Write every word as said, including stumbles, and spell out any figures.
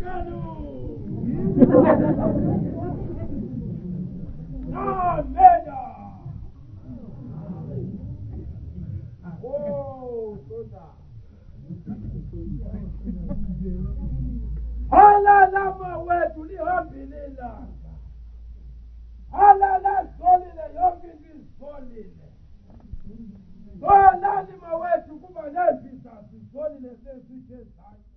Oh, Halala mawetu ni hobilila. Halala solile yongingi solile. Solani mawetu kuba nefisa solile sesike sai.